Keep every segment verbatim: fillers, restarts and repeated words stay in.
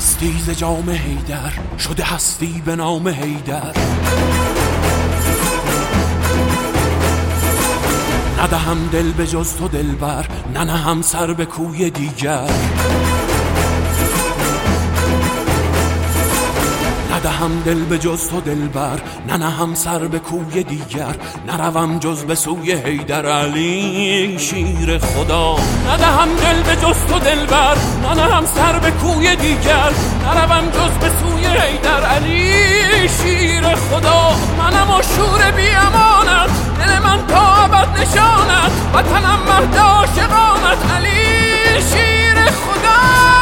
مستی ز جام حیدر شده هستی به نام حیدر. ندهم دل به جز تو دلبر، ننهم سر به کوی دیگر. ندهم دل به جز تو دلبر، ننهم سر به کوی دیگر. نروم جز به سوی حیدر علی شیر خدا. ندهم دل به جز تو دلبر، ننهم سر به کوی دیگر. نروم جز به سوی حیدر علی شیر خدا. منم و شور بی امانت، دل من تا ابد نشانت. وطنم مهد عاشقانت علی شیر خدا.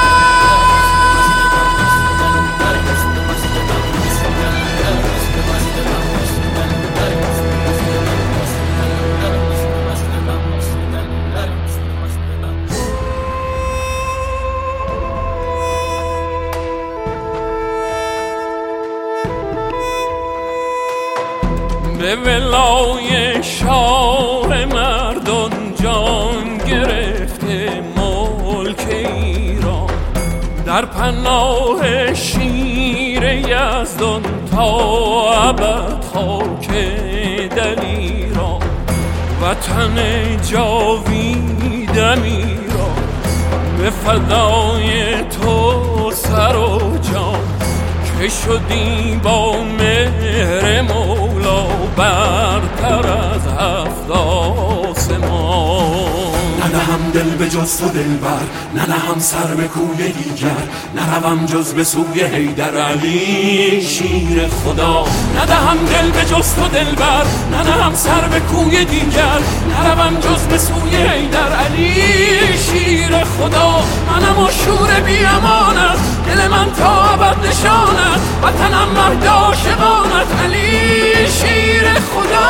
به ولای شاه مردان جان گرفته ملک ایران. در پناه شیر یزدان تا ابد خاک دلیران. وطن جاویدم ایران، به فدای تو سر و جان. که شدی با مهر مولا برتر از هفت آسمان. ندهم دل به جز تو دلبر، ننهم سر به کوی دیگر. نروم جز به سوی حیدر علی شیر خدا. ندهم دل به جز تو دلبر، ننهم سر به کوی دیگر. نروم جز به سوی حیدر علی شیر خدا. منم و شور بی امانت، دل من تا ابد نشانت. وطنم مهد عاشقانت علی شیر خدا.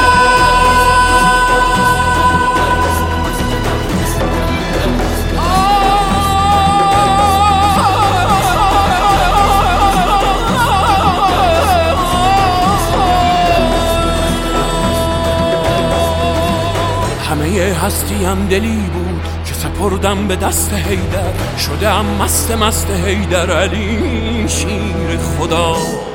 همه هستیم دلی بود که سپردم به دست حیدر. شدم مست مست حیدر علی شیر خدا.